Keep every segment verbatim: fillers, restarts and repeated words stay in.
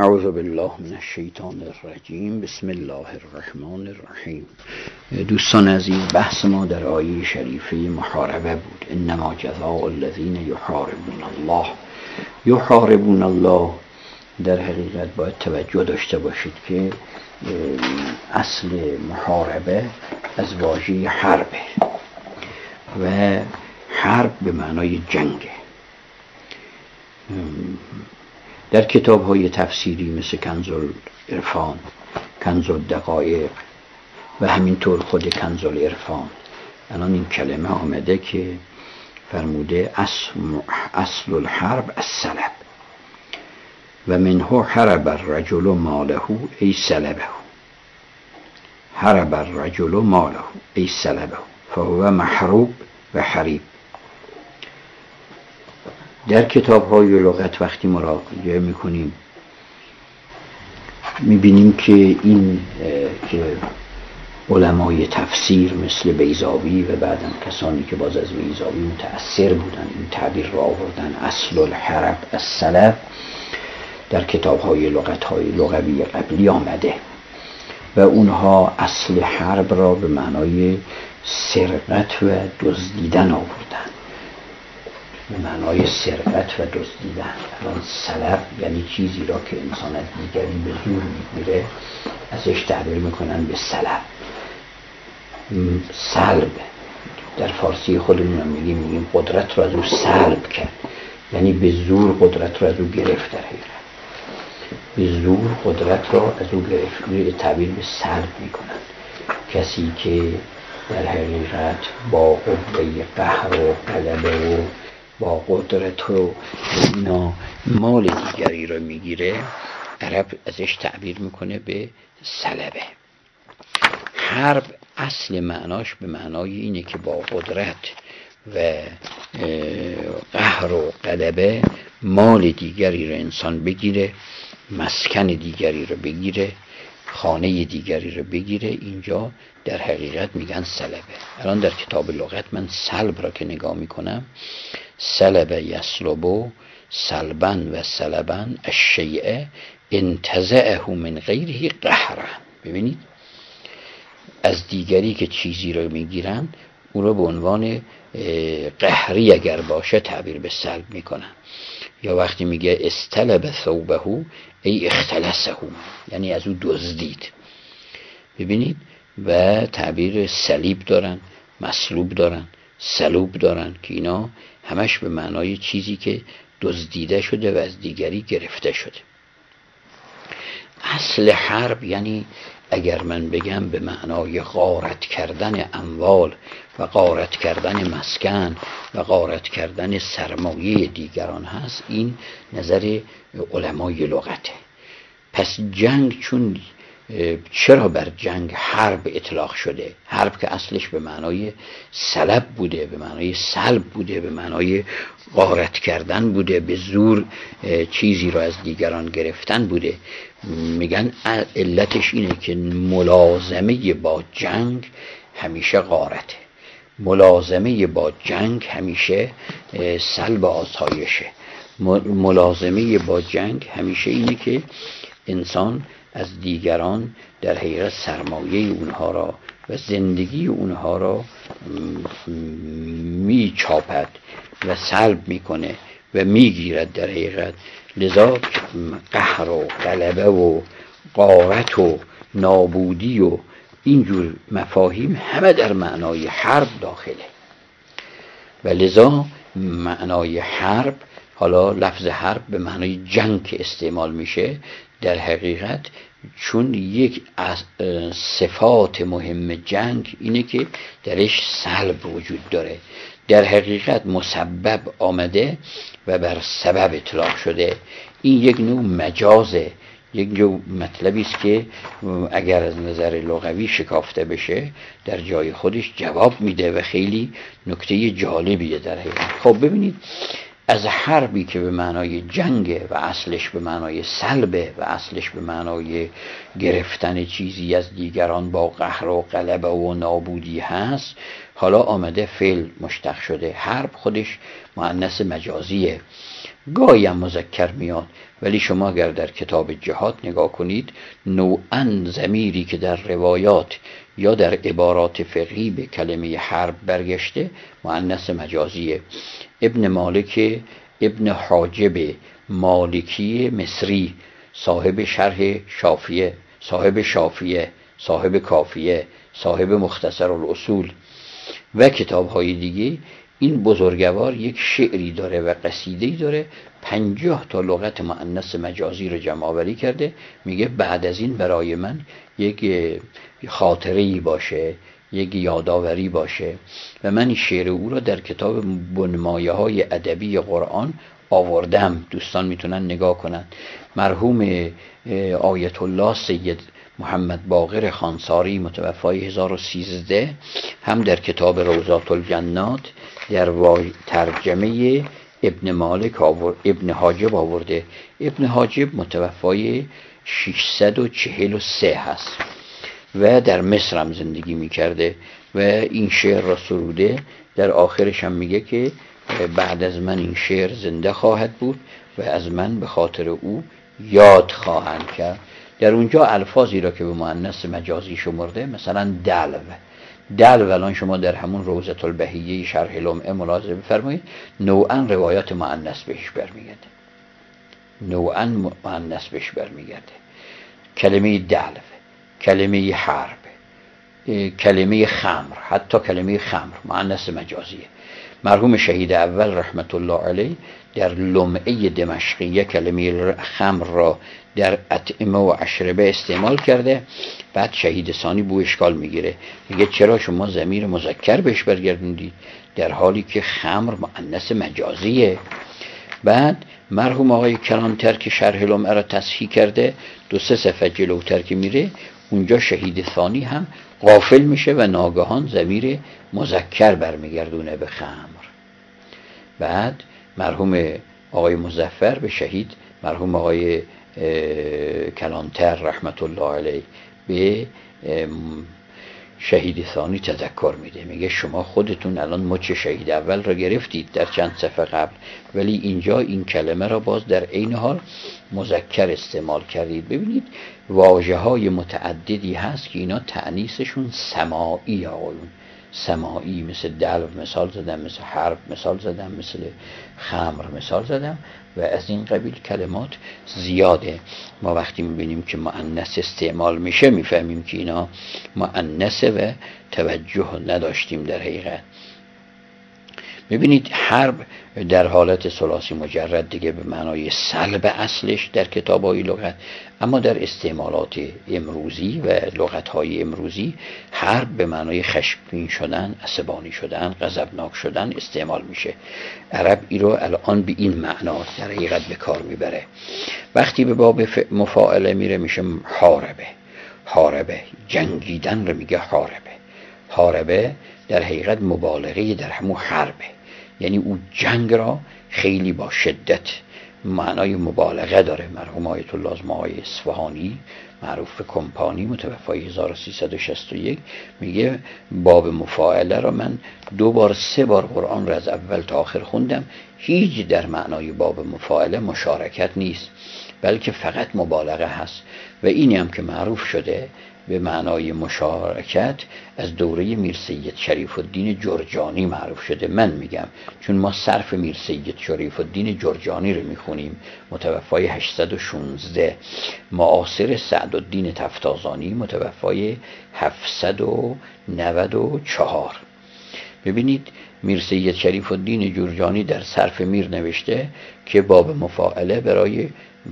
اعوذ بالله من الشیطان الرجیم. بسم الله الرحمن الرحیم. دوستان عزیز، بحث ما در آیه شریفه محاربه بود. انما جزاء الذین یحاربون الله. یحاربون الله در حقیقت باید توجه داشته باشید که اصل محاربه از واژه حربه و حرب به معنای جنگه. در کتاب های تفسیری مثل کنز العرفان، کنز الدقایق و همینطور خود کنز العرفان الان این کلمه آمده که فرموده اصل, اصل الحرب السلب و منه حرب الرجل ماله ای سلبه. حرب الرجل ماله ای سلبه فهو محروب و حریب. در کتاب های لغت وقتی مراجعه میکنیم میبینیم که این که علمای تفسیر مثل بیضاوی و بعدم کسانی که باز از بیضاوی متأثر بودن این تعبیر را آوردن اصل الحرب السلب، در کتاب های لغت های لغوی قبلی آمده و اونها اصل حرب را به معنای سرقت و دزدیدن آوردن، به معنای سرقت و دزدیدن. الان سلب یعنی چیزی را که انسان از دیگری به زور میگیره، ازش تعبیر میکنن به سلب. سلب در فارسی خودمون میگیم میگیم قدرت رو از او سلب کرد، یعنی به زور قدرت رو از او گرفت. در حقیقت به زور قدرت را از او گرفت، روی تعبیر به سلب میکنن. کسی که در حقیقت با قوه قهر و غلبه و با قدرت و اینا مال دیگری رو میگیره، عرب ازش تعبیر میکنه به سلبه. حرب اصل معناش به معنای اینه که با قدرت و قهر و غلبه مال دیگری رو انسان بگیره، مسکن دیگری رو بگیره، خانه دیگری رو بگیره. اینجا در حقیقت میگن سلبه. الان در کتاب لغت من سلب را که نگاه میکنم، سلب یسلبو سلبن و سلبن الشیء انتزعه من غیره قهرا. ببینید از دیگری که چیزی رو میگیرن او رو به عنوان قهری اگر باشه تعبیر به سلب میکنن. یا وقتی میگه استلب ثوبه ای اختلسه، یعنی از او دزدید. ببینید و تعبیر سلیب دارن، مسلوب دارن، سلوب دارن که اینا همش به معنای چیزی که دزدیده شده و از دیگری گرفته شده. اصل حرب یعنی اگر من بگم به معنای غارت کردن اموال و غارت کردن مسکن و غارت کردن سرمایه دیگران هست، این نظر علمای لغته. پس جنگ چون چرا بر جنگ حرب اطلاق شده؟ حرب که اصلش به معنای سلب بوده، به معنای سلب بوده، به معنای غارت کردن بوده، به زور چیزی را از دیگران گرفتن بوده. میگن علتش اینه که ملازمه با جنگ همیشه غارته، ملازمه با جنگ همیشه سلب آسایشه، ملازمه با جنگ همیشه اینه که انسان از دیگران در حقیقت سرمایه اونها را و زندگی اونها را می چاپد و سلب میکنه و میگیرد در حقیقت. لذا قهر و غلبه و غارت و نابودی و اینجور مفاهیم همه در معنای حرب داخله و لذا معنای حرب، حالا لفظ حرب به معنای جنگ که استعمال میشه، در حقیقت چون یک از صفات مهم جنگ اینه که درش سلب وجود داره، در حقیقت مسبب آمده و بر سبب اطلاق شده. این یک نوع مجازه، یک نوع مطلبی است که اگر از نظر لغوی شکافته بشه در جای خودش جواب میده و خیلی نکته جالبیه در حقیقت. خب ببینید از حربی که به معنای جنگه و اصلش به معنای سلبه و اصلش به معنای گرفتن چیزی از دیگران با قهر و غلبه و نابودی هست، حالا آمده فعل مشتق شده. حرب خودش مؤنث مجازیه گاهی هم مذکر میاد، ولی شما اگر در کتاب جهاد نگاه کنید نوعاً ضمیری که در روایات یا در عبارات فقهی به کلمه حرب برگشته مؤنث مجازیه. ابن مالک ابن حاجب مالکی مصری، صاحب شرح شافیه، صاحب شافیه، صاحب کافیه، صاحب مختصر الاصول و کتاب‌های دیگه، این بزرگوار یک شعری داره و قصیده‌ای داره، پنجاه تا لغت مؤنث مجازی رو جمع آوری کرده. میگه بعد از این برای من یک خاطره‌ای باشه، یک یادآوری باشه، و من این شعر او را در کتاب بنمایه‌های ادبی قرآن آوردم. دوستان میتونن نگاه کنن. مرحوم آیت الله سید محمد باقر خانساری متوفای هزار و سیزده هم در کتاب روضات الجنات در ترجمه ابن مالک آورد، ابن حاجب آورده. ابن حاجب متوفای ششصد و چهل و سه هست و در مصر هم زندگی میکرده و این شعر را سروده. در آخرش هم میگه که بعد از من این شعر زنده خواهد بود و از من به خاطر او یاد خواهند کرد. در اونجا الفاظی را که به مؤنث مجازی شمرده، مثلا دلو، دلو الان شما در همون روضة البهیه شرح لمعه ملاحظه بفرمایید نوعاً روایات مؤنث بهش برمیگرده، نوعاً مؤنث بهش برمیگرده. کلمه دلو، کلمه حرب، کلمه خمر، حتی کلمه خمر مؤنث مجازیه. مرحوم شهید اول رحمت الله علیه در لمعه دمشقیه کلمه خمر را در اطعمه و اشربه استعمال کرده. بعد شهید ثانی بو اشکال میگیره، میگه چرا شما ضمیر مذکر بهش برگردوندید در حالی که خمر مؤنث مجازیه. بعد مرحوم آقای کلانتر که شرح لمعه را تصحیح کرده، دو سه صفحه جلوتر که میره اونجا شهید ثانی هم غافل میشه و ناگهان ضمیر مذکر برمیگردونه به خمر. بعد مرحوم آقای مظفر به شهید مرحوم آقای کلانتر رحمت الله علیه به شهید ثانی تذکر میده، میگه شما خودتون الان مچ شهید اول را گرفتید در چند صفحه قبل، ولی اینجا این کلمه را باز در عین حال مذکر استعمال کردید. ببینید واژه های متعددی هست که اینا تأنیثشون سماعی آقایون، سماعی، مثل دلو مثال زدم، مثل حرب مثال زدم، مثل خمر مثال زدم و از این قبیل کلمات زیاده. ما وقتی میبینیم که مؤنث استعمال میشه میفهمیم که اینا مؤنثه و توجه نداشتیم در حقیقت. ببینید حرب در حالت ثلاثی مجرد دیگه به معنای سلب اصلش در کتاب‌های لغت، اما در استعمالات امروزی و لغت‌های امروزی حرب به معنای خشمگین شدن، عصبانی شدن، غضبناک شدن استعمال میشه. عرب ای رو الان به این معنا در حقیقت به کار میبره. وقتی به باب مفاعله میره میشه حاربه. حاربه جنگیدن رو میگه حاربه. حاربه در حقیقت مبالغه در همون حربه، یعنی او جنگ را خیلی با شدت معنای مبالغه داره. مرحوم آیت الله آزمای اصفهانی معروف به کمپانی متوفای هزار و سیصد و شصت و یک میگه باب مفاعله را من دو بار سه بار قرآن را از اول تا آخر خوندم، هیچ در معنای باب مفاعله مشارکت نیست بلکه فقط مبالغه هست و اینی هم که معروف شده به معنای مشارکت از دوره میر سید شریف الدین جرجانی معروف شده. من میگم چون ما صرف میر سید شریف الدین جرجانی رو میخونیم متوفای هشتصد و شانزده، معاصر سعدالدین تفتازانی متوفای هفتصد و نود و چهار. ببینید میر سید شریف الدین جرجانی در صرف میر نوشته که باب مفاعله برای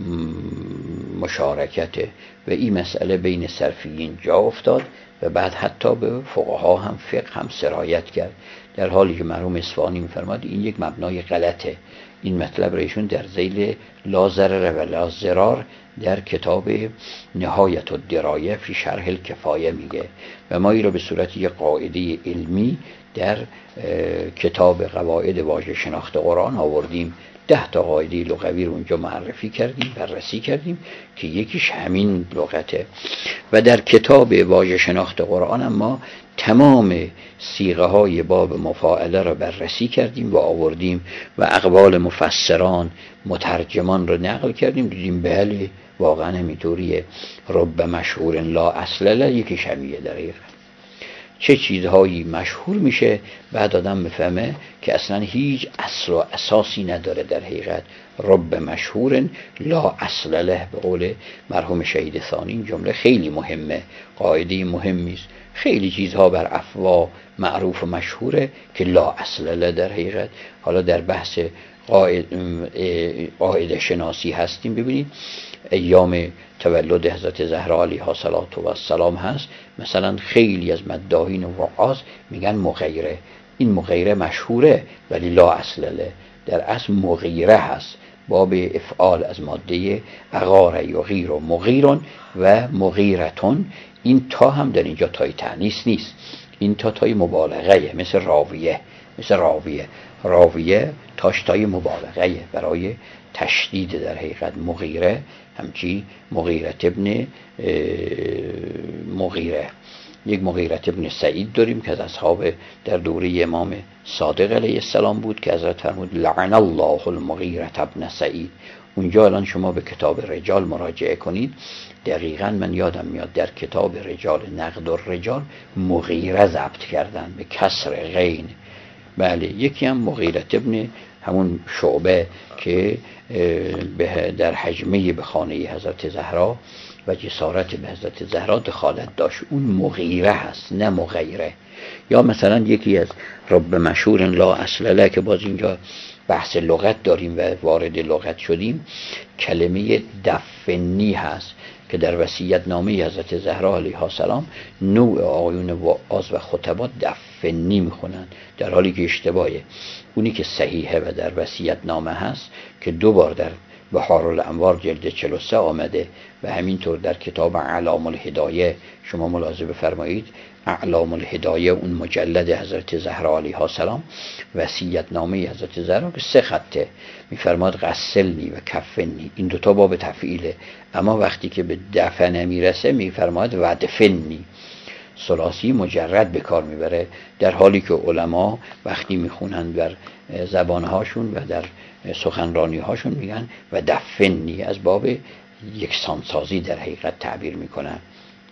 مشارکته و این مسئله بین صرفیین جا افتاد و بعد حتی به فقها هم فقه هم سرایت کرد، در حالی که مرحوم اصفهانی می‌فرماد این یک مبنای غلطه. این مطلب را ایشون در ذیل لا ضرر و لا ضرار در کتاب نهایت الدرایه فی شرح الکفایه میگه و ما این را به صورت یک قاعده علمی در کتاب قواعد واژه شناخت قرآن آوردیم ده تا قاعده لغوی رو اونجا معرفی کردیم، بررسی کردیم که یکیش همین لغته. و در کتاب واژه شناخت قرآن ما تمام صیغه های باب مفاعله را بررسی کردیم و آوردیم و اقوال مفسران مترجمان را نقل کردیم، دیدیم بله واقعا همینطوریه. رب مشهور لا اصل له یکیش همیه. در حقیقت چه چیزهایی مشهور میشه بعد آدم میفهمه که اصلا هیچ اصل و اساسی نداره. در حقیقت رب مشهور لا اصل له، به قول مرحوم شهید ثانی، این جمله خیلی مهمه، قاعده مهمی است. خیلی چیزها بر افواه معروف و مشهوره که لا اصل له در حقیقت. حالا در بحث قاعده شناسی هستیم، ببینید ایام تولد حضرت زهرا علیها السلام هست، مثلا خیلی از مداحین و وعاظ میگن مغیره. این مغیره مشهوره ولی لا اصل له، در اصل مغیره هست، باب افعال از ماده اغار یغیر و مغیرون و مغیرتون. این تا هم در اینجا تای تأنیث نیست، این تا تای مبالغه، مثل راویه، مثل راویه راویه تاش تای مبالغه برای تشدید. در حقیقت مغیره همچی مغیرت ابن مغیره. یک مغیرت ابن سعید داریم که از اصحاب در دوره امام صادق علیه السلام بود که حضرت فرمود لعن الله المغیرت ابن سعید. اونجا الان شما به کتاب رجال مراجعه کنید، دقیقاً من یادم میاد در کتاب رجال نقد الرجال مغیره ضبط کردن به کسر غین. بله یکی هم مغیرت ابن همون شعبه که در حجمه به خانه حضرت زهرا و جسارت به حضرت زهرا دخالت داشت، اون مغیره هست نه مغیره. یا مثلا یکی از رب مشهور لا اصل له که باز اینجا بحث لغت داریم و وارد لغت شدیم، کلمه دفنی هست که در وصیت نامه حضرت زهرا علیها السلام نوع آقایون وعاظ و خطبا دفنی میخونن، در حالی که اشتباهه. اونی که صحیحه و در وصیت نامه هست که دو بار در بحار الانوار جلد چهل و سه آمده و همینطور در کتاب اعلام الهدایه شما ملاحظه بفرمایید، اعلام الهدایه اون مجلد حضرت زهرا علیها السلام وصیت نامه حضرت زهرا که سه خطه میفرماد غسلنی و کفنی، این دوتا باب تفعیله، اما وقتی که به دفن میرسه میفرماد و دفنی، ثلاثی مجرد به کار میبره، در حالی که علما وقتی میخونن در زبانهاشون و در سخنرانی هاشون میگن و دفنی، از باب یکسانسازی در حقیقت تعبیر میکنن.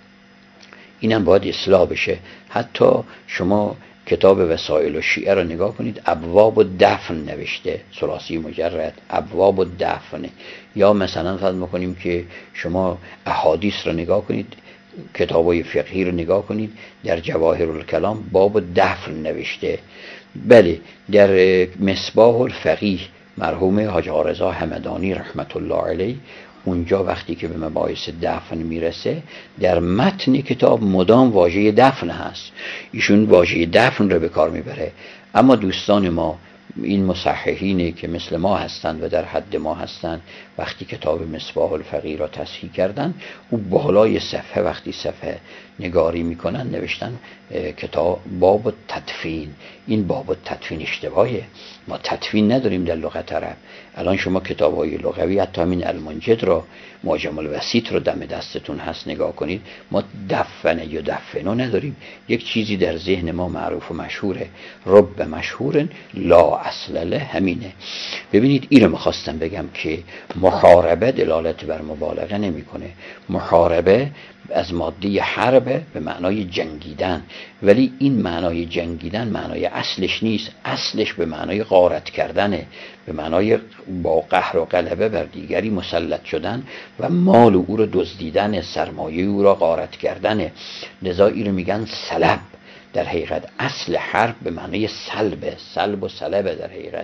اینم باید اصلاح بشه. حتی شما کتاب وسائل و شیعه رو نگاه کنید، ابواب و دفن نوشته، ثلاثی مجرد، ابواب و دفن. یا مثلا فرض میکنیم که شما احادیث رو نگاه کنید، کتابای فقهی رو نگاه کنید، در جواهر الکلام باب و دفن نوشته. بله در مصباح الفقیه مرحوم حاج آرزا همدانی رحمت الله علیه، اونجا وقتی که به مباحث دفن میرسه در متن کتاب مدام واژه دفن هست، ایشون واژه دفن رو به کار میبره. اما دوستان ما این مصححینه که مثل ما هستند و در حد ما هستند، وقتی کتاب مصباح الفقیه را تصحیح کردن، او بالای صفحه وقتی صفحه نگاری میکنن نوشتن کتاب باب تدفین. این باب تدفین اشتباهه، ما تدفین نداریم در لغت عرب. الان شما کتاب‌های لغوی حتی همین المنجد را، معجم الوسیط رو دم دستتون هست نگاه کنید، ما دفن یا دفنو نداریم. یک چیزی در ذهن ما معروف و مشهوره، رب مشهور لا اصل له، همینه. ببینید این رو میخواستم بگم که محاربه دلالت بر مبالغه نمیکنه. محاربه از ماده حربه به معنای جنگیدن، ولی این معنای جنگیدن معنای اصلش نیست، اصلش به معنای غارت کردنه، به معنای با قهر و غلبه بر دیگری مسلط شدن و مال او رو دزدیدن، سرمایه او را غارت کردنه. لذا این رو میگن سلب. در حقیقت اصل حرب به معنای سلبه، سلب و سلبه در حقیقت.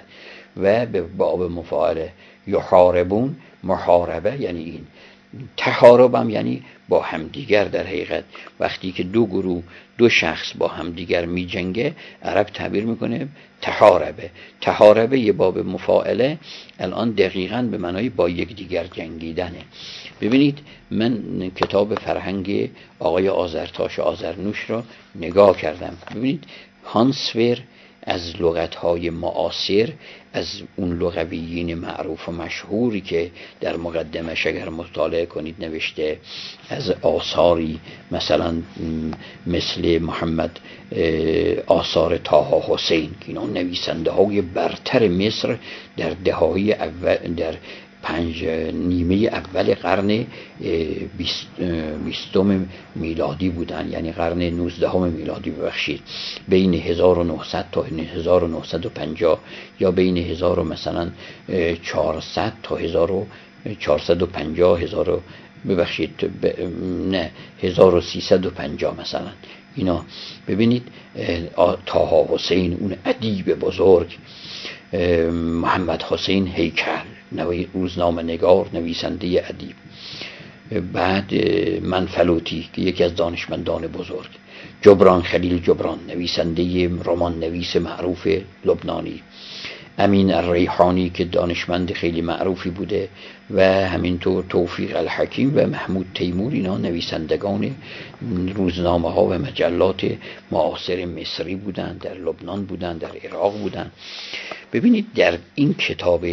و به باب مفاعله یحاربون، محاربه یعنی این. تحارب هم یعنی با همدیگر. در حقیقت وقتی که دو گروه، دو شخص با همدیگر می جنگه، عرب تعبیر میکنه تحاربه. تحاربه یه باب مفاعله الان دقیقاً به معنای با یک دیگر جنگیدنه. ببینید من کتاب فرهنگ آقای آذرتاش آذرنوش رو نگاه کردم. ببینید هانسور از لغت‌های معاصر، از اون لغویین معروف و مشهوری که در مقدمش اگر مطالعه کنید نوشته، از آثاری مثلا مثل محمد آثار طه حسین که اینا نویسنده های برتر مصر در دهه‌های اول، در پنج نیمه اول قرن بیستم میلادی بودن، یعنی قرن نوزدهم میلادی ببخشید، بین هزار و نهصد تا هزار و نهصد و پنجاه یا بین هزار مثلا چهارصد تا هزار و چهارصد و پنجاه هزار ببخشید ب... نه هزار و سیصد و پنجاه مثلا. اینا ببینید طه حسین اون ادیب بزرگ، محمد حسین هیکل روزنامه نگار نویسنده ادیب، بعد منفلوطی که یکی از دانشمندان بزرگ، جبران خلیل جبران نویسنده رمان نویس معروف لبنانی، امین الریحانی که دانشمند خیلی معروفی بوده و همینطور توفیق الحکیم و محمود تیمور، اینا نویسندگان روزنامه ها و مجلات معاصر مصری بودند، در لبنان بودند، در عراق بودند. ببینید در این کتاب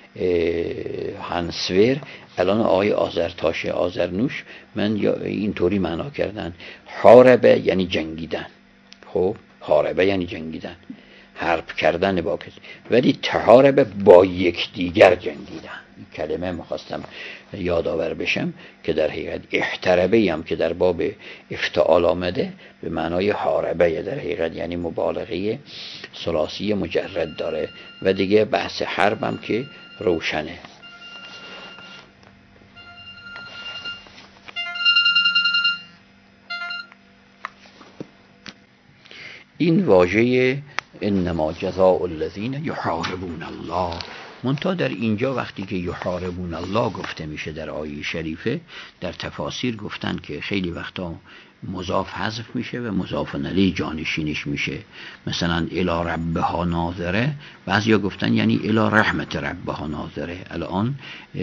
هانسور الان آقای آذرتاش آذرنوش من یا اینطوری معنا کردن، حاربه یعنی جنگیدن، خب حاربه یعنی جنگیدن، حرب کردن با کسی، ولی تحاربه با یکدیگر جنگیدن. این کلمه میخواستم یادآور بشم که در حقیقت احتربه هم که در باب افتعال آمده به معنای حاربه در حقیقت یعنی مبالغه ثلاثی مجرد داره و دیگه بحث حرب هم که روشنه. این واژه انما جزاء الذین یحاربون الله، منتها در اینجا وقتی که یحاربون الله گفته میشه در آیه شریفه، در تفاسیر گفتن که خیلی وقتا مضاف حذف میشه و مضاف الیه جانشینش میشه، مثلا الی ربها ناظره، بعضیا گفتن یعنی الی رحمت ربها ناظره. الان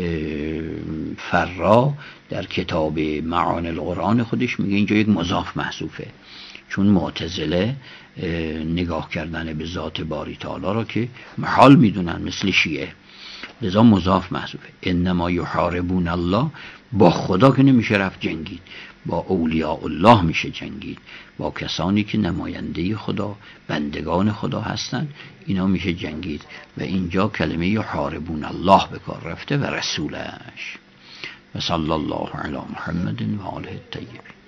فرا در کتاب معانی القرآن خودش میگه اینجا یک مضاف محذوفه، چون معتزله نگاه کردن به ذات باری تعالی را که محال میدونن مثل شیعه، لذا مضاف محذوفه. انما یحاربون الله، با خدا که نمیشه رفت جنگید، با اولیاء الله میشه جنگید، با کسانی که نماینده خدا بندگان خدا هستن، اینا میشه جنگید. و اینجا کلمه یحاربون الله به کار رفته و رسولش. و صلی الله علی محمد و آله الطیبین.